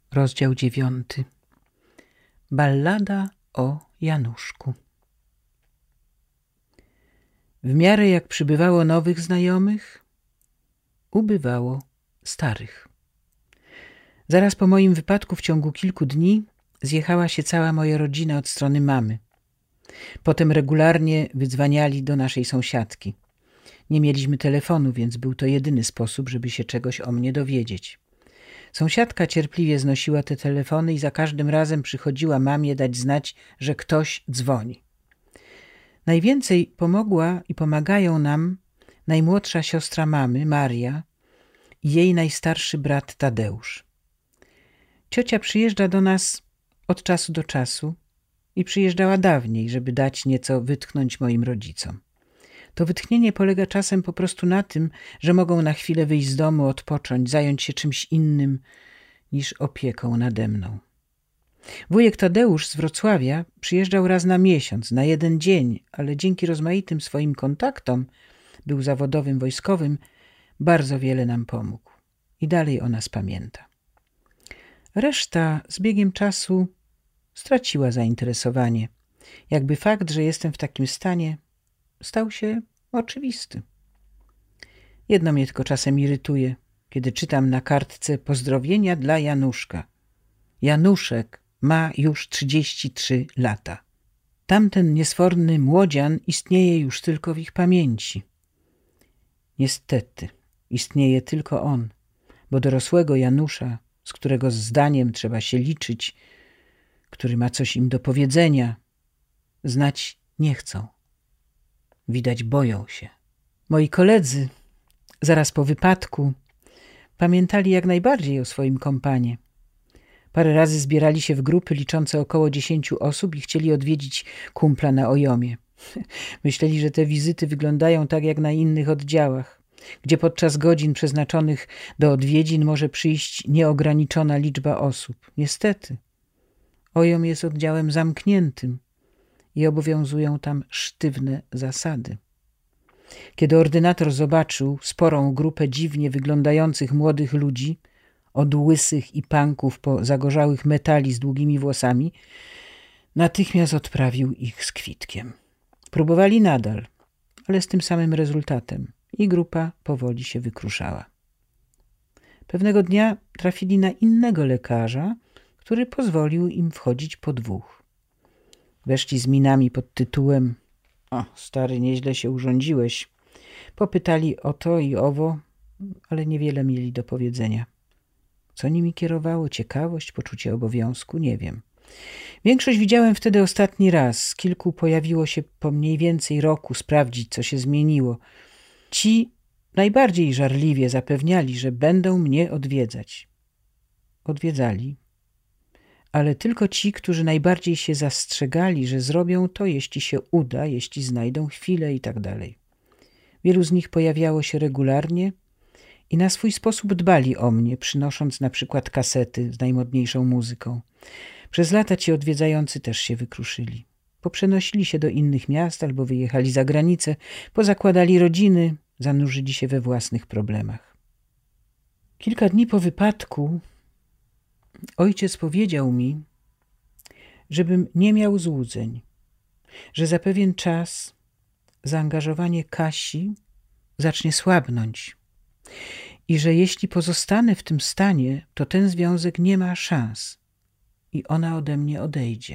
Rozdział 9. Ballada o Januszku. W miarę jak przybywało nowych znajomych, ubywało starych. Zaraz po moim wypadku w ciągu kilku dni zjechała się cała moja rodzina od strony mamy. Potem regularnie wydzwaniali do naszej sąsiadki. Nie mieliśmy telefonu, więc był to jedyny sposób, żeby się czegoś o mnie dowiedzieć. Sąsiadka cierpliwie znosiła te telefony i za każdym razem przychodziła mamie dać znać, że ktoś dzwoni. Najwięcej pomogła i pomagają nam najmłodsza siostra mamy, Maria, i jej najstarszy brat Tadeusz. Ciocia przyjeżdża do nas od czasu do czasu i przyjeżdżała dawniej, żeby dać nieco wytchnąć moim rodzicom. To wytchnienie polega czasem po prostu na tym, że mogą na chwilę wyjść z domu, odpocząć, zająć się czymś innym niż opieką nade mną. Wujek Tadeusz z Wrocławia przyjeżdżał raz na miesiąc, na jeden dzień, ale dzięki rozmaitym swoim kontaktom, był zawodowym wojskowym, bardzo wiele nam pomógł i dalej o nas pamięta. Reszta z biegiem czasu straciła zainteresowanie, jakby fakt, że jestem w takim stanie, stał się oczywisty. Jedno mnie tylko czasem irytuje, kiedy czytam na kartce pozdrowienia dla Januszka. Januszek ma już 33 lata. Tamten niesforny młodzian istnieje już tylko w ich pamięci. Niestety, istnieje tylko on, bo dorosłego Janusza, z którego zdaniem trzeba się liczyć, który ma coś im do powiedzenia, znać nie chcą. Widać, boją się. Moi koledzy, zaraz po wypadku, pamiętali jak najbardziej o swoim kompanie. Parę razy zbierali się w grupy liczące około 10 osób i chcieli odwiedzić kumpla na Ojomie. Myśleli, że te wizyty wyglądają tak jak na innych oddziałach, gdzie podczas godzin przeznaczonych do odwiedzin może przyjść nieograniczona liczba osób. Niestety, Ojom jest oddziałem zamkniętym i obowiązują tam sztywne zasady. Kiedy ordynator zobaczył sporą grupę dziwnie wyglądających młodych ludzi, od łysych i panków po zagorzałych metali z długimi włosami, natychmiast odprawił ich z kwitkiem. Próbowali nadal, ale z tym samym rezultatem i grupa powoli się wykruszała. Pewnego dnia trafili na innego lekarza, który pozwolił im wchodzić po dwóch. Weszli z minami pod tytułem: „O, stary, nieźle się urządziłeś”. Popytali o to i owo, ale niewiele mieli do powiedzenia. Co nimi kierowało? Ciekawość, poczucie obowiązku? Nie wiem. Większość widziałem wtedy ostatni raz. Kilku pojawiło się po mniej więcej roku sprawdzić, co się zmieniło. Ci najbardziej żarliwie zapewniali, że będą mnie odwiedzać. Odwiedzali. Ale tylko ci, którzy najbardziej się zastrzegali, że zrobią to, jeśli się uda, jeśli znajdą chwilę i tak dalej. Wielu z nich pojawiało się regularnie i na swój sposób dbali o mnie, przynosząc na przykład kasety z najmodniejszą muzyką. Przez lata ci odwiedzający też się wykruszyli. Poprzenosili się do innych miast albo wyjechali za granicę, pozakładali rodziny, zanurzyli się we własnych problemach. Kilka dni po wypadku ojciec powiedział mi, żebym nie miał złudzeń, że za pewien czas zaangażowanie Kasi zacznie słabnąć i że jeśli pozostanę w tym stanie, to ten związek nie ma szans i ona ode mnie odejdzie.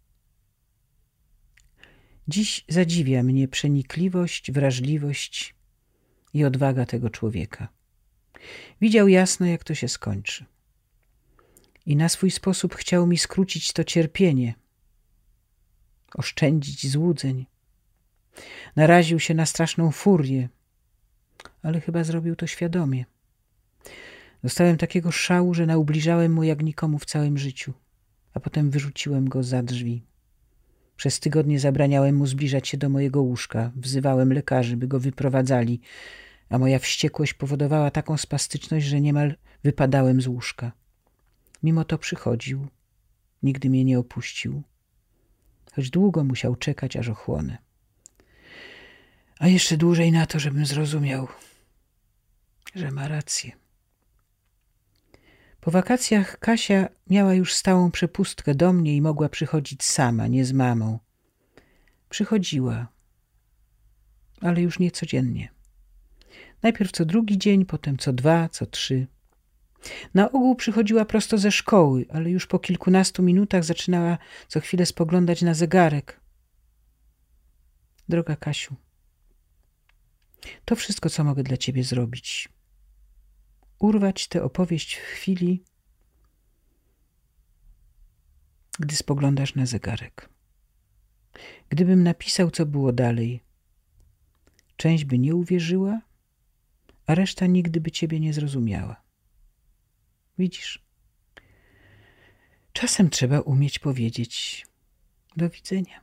Dziś zadziwia mnie przenikliwość, wrażliwość i odwaga tego człowieka. Widział jasno, jak to się skończy. I na swój sposób chciał mi skrócić to cierpienie, oszczędzić złudzeń. Naraził się na straszną furię, ale chyba zrobił to świadomie. Dostałem takiego szału, że naubliżałem mu jak nikomu w całym życiu, a potem wyrzuciłem go za drzwi. Przez tygodnie zabraniałem mu zbliżać się do mojego łóżka, wzywałem lekarzy, by go wyprowadzali, a moja wściekłość powodowała taką spastyczność, że niemal wypadałem z łóżka. Mimo to przychodził, nigdy mnie nie opuścił, choć długo musiał czekać, aż ochłonę. A jeszcze dłużej na to, żebym zrozumiał, że ma rację. Po wakacjach Kasia miała już stałą przepustkę do mnie i mogła przychodzić sama, nie z mamą. Przychodziła, ale już nie codziennie. Najpierw co drugi dzień, potem co 2, co 3. Na ogół przychodziła prosto ze szkoły, ale już po kilkunastu minutach zaczynała co chwilę spoglądać na zegarek. Droga Kasiu, to wszystko, co mogę dla ciebie zrobić. Urwać tę opowieść w chwili, gdy spoglądasz na zegarek. Gdybym napisał, co było dalej, część by nie uwierzyła, a reszta nigdy by ciebie nie zrozumiała. Widzisz? Czasem trzeba umieć powiedzieć do widzenia.